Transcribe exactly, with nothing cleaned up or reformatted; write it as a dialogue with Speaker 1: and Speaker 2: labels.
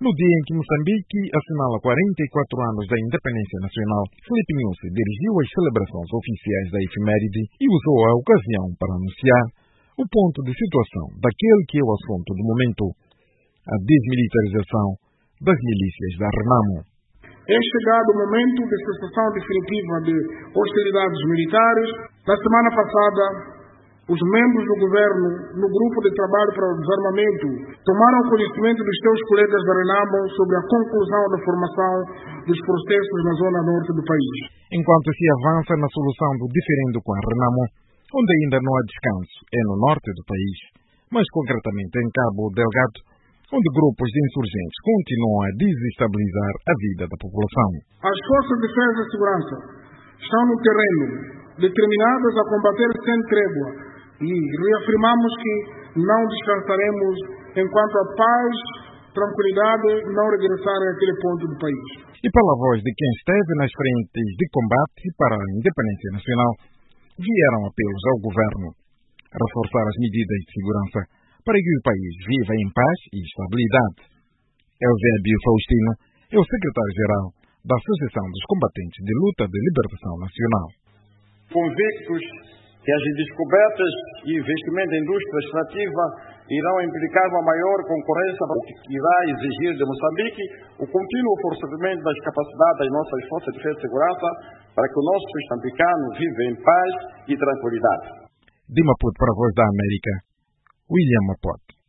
Speaker 1: No dia em que Moçambique assinala quarenta e quatro anos da independência nacional, Filipe Nyusi dirigiu as celebrações oficiais da efeméride e usou a ocasião para anunciar o ponto de situação daquele que é o assunto do momento, a desmilitarização das milícias da RENAMO.
Speaker 2: É chegado o momento de cessação definitiva de hostilidades militares. Na semana passada, os membros do governo, no grupo de trabalho para o desarmamento, tomaram conhecimento dos seus colegas da RENAMO sobre a conclusão da formação dos processos na zona norte do país.
Speaker 1: Enquanto se avança na solução do diferendo com a RENAMO, onde ainda não há descanso, é no norte do país, mais concretamente em Cabo Delgado, onde grupos de insurgentes continuam a desestabilizar a vida da população.
Speaker 2: As forças de defesa e segurança estão no terreno, determinadas a combater sem trégua, e reafirmamos que não descansaremos enquanto a paz, tranquilidade não regressarem àquele ponto do país.
Speaker 1: E pela voz de quem esteve nas frentes de combate para a independência nacional, vieram apelos ao governo a reforçar as medidas de segurança para que o país viva em paz e estabilidade. Eusébio Faustino é o secretário-geral da Associação dos Combatentes de Luta de Libertação Nacional.
Speaker 3: Convictos que as descobertas e investimento em indústria extrativa irão implicar uma maior concorrência, o que irá exigir de Moçambique o contínuo fortalecimento das capacidades das nossas forças de defesa e segurança para que o nosso moçambicano viva em paz e tranquilidade.
Speaker 1: De Maputo para a Voz da América, William Maputo.